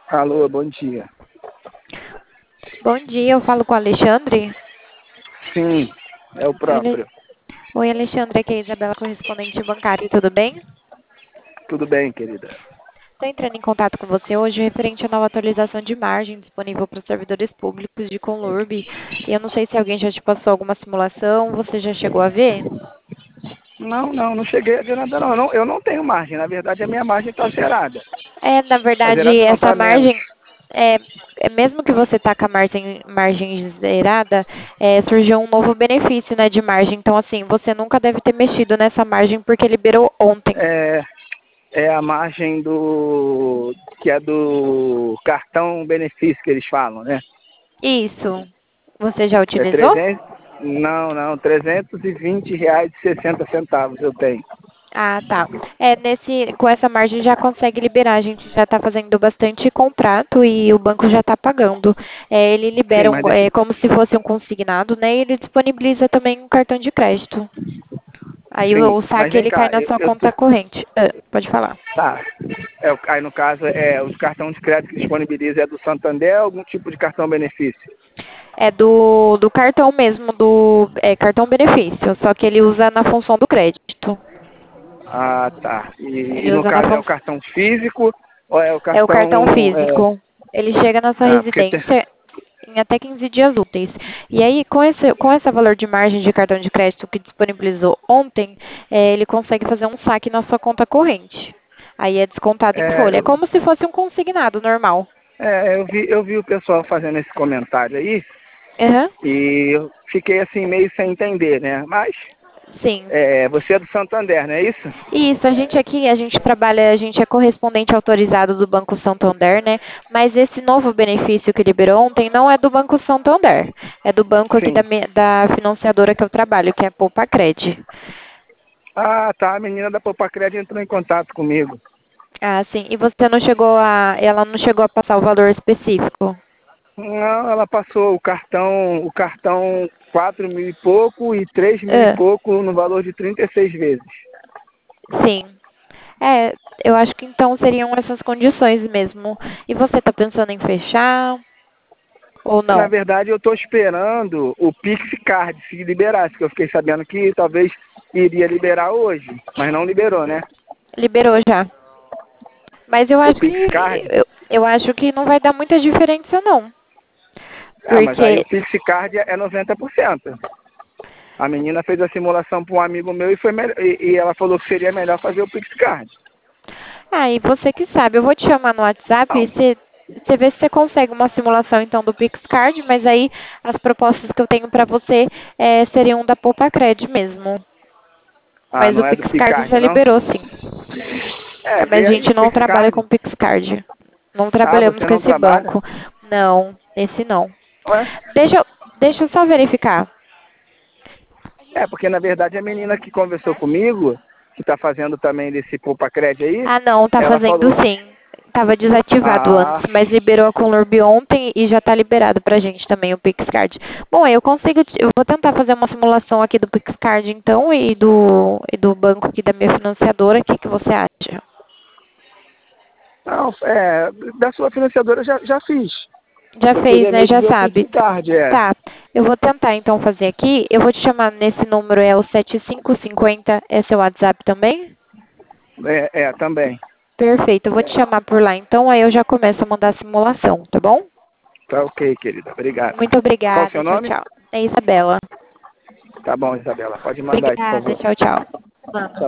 Alô, bom dia. Bom dia, eu falo com o Alexandre. Sim, é o Oi, Ale- próprio. Oi, Alexandre, aqui é a Isabela, correspondente bancário, tudo bem? Tudo bem, querida? Estou entrando em contato com você hoje referente à nova atualização de margem disponível para os servidores públicos de Conlurb. E eu não sei se alguém já te passou alguma simulação, você já chegou a ver? Não cheguei a ver nada não. Eu não tenho margem, na verdade a minha margem está zerada. Na A verdade, zerada não essa está menos. margem, é, mesmo que você está com a margem zerada, surgiu um novo benefício, né, de margem. Então, assim, você nunca deve ter mexido nessa margem porque liberou ontem. É, é a margem que é do cartão benefício que eles falam, né? Isso. Você já É utilizou? 300, não, R$ 320,60 eu tenho. Ah, tá. Com essa margem já consegue liberar. A gente já está fazendo bastante contrato e o banco já está pagando. Ele Sim, libera mas deixa, como se fosse um consignado, né? E ele disponibiliza também um cartão de crédito. Aí sim, o mas saque vem ele cai cá, na sua conta corrente. Ah, pode falar. tá. Aí no caso os cartões de crédito que disponibiliza é do Santander ou algum tipo de cartão benefício? É do cartão mesmo, cartão benefício, só que ele usa na função do crédito. Ah, tá. E Ele no usa na caso é o função. cartão físico ou é o É o cartão cartão. físico. Ele chega na sua Ah, porque tem. residência em até 15 dias úteis. E aí, com esse valor de margem de cartão de crédito que disponibilizou ontem, ele consegue fazer um saque na sua conta corrente. Aí é descontado em É, folha. É como se fosse um consignado normal. eu vi o pessoal fazendo esse comentário aí Aham. e eu fiquei assim meio sem entender, né? Mas Sim. você é do Santander, não é isso? Isso, a gente trabalha, a gente é correspondente autorizado do Banco Santander, né? Mas esse novo benefício que liberou ontem não é do Banco Santander. É do banco aqui Sim. da financiadora que eu trabalho, que é a Poupacred. Ah, tá. A menina da Popacred entrou em contato comigo. Ah, sim. E ela não chegou a passar o valor específico? Não, ela passou o cartão 4 mil e pouco e 3 mil e Ah, pouco no valor de 36 vezes. sim. Eu acho que então seriam essas condições mesmo. E você está pensando em fechar ou Na não? verdade, eu estou esperando o PixCard se liberasse, que eu fiquei sabendo que talvez iria liberar hoje, mas não liberou, né? Liberou já. Mas eu O acho que PixCard. eu acho que não vai dar muita diferença não. Ah, mas aí o Porque PixCard é 90%. A menina fez a simulação para um amigo meu e ela falou que seria melhor fazer o PixCard. e você que sabe, eu vou te chamar no WhatsApp e Não. você vê se você consegue uma simulação então do PixCard, mas aí as propostas que eu tenho para você seriam da Poupacred mesmo. Ah, Mas o não é do PixCard PixCard, já não? liberou, sim. Mas Vê a aí gente o não trabalha PixCard. com PixCard. Não Ah, trabalhamos você com não esse trabalha? banco. Não, esse não. Ué? Deixa eu só verificar. Porque na verdade a menina que conversou comigo, que está fazendo também desse Poupa Cred aí, Ah, não, tá ela fazendo falou. sim. Tava desativado antes, Ah, mas liberou a Conlurb ontem e já tá liberado pra gente também o PixCard. Bom, eu vou tentar fazer uma simulação aqui do PixCard então e do banco aqui da minha financiadora. O que que você acha? não, da sua financiadora eu já fiz. Já Eu fez, queria né? mesmo Já ver o sabe. PixCard, Tá. Eu vou tentar então fazer aqui. Eu vou te chamar nesse número, é o 7550. É seu WhatsApp também? Também. Perfeito. Eu vou te chamar por lá então, aí eu já começo a mandar a simulação, tá bom? Tá ok, querida. Obrigado. Muito Qual o obrigada. seu Tchau, nome? tchau. É Isabela. Tá bom, Isabela. Pode mandar aí, por Obrigada. favor. Tchau, tchau. Manda.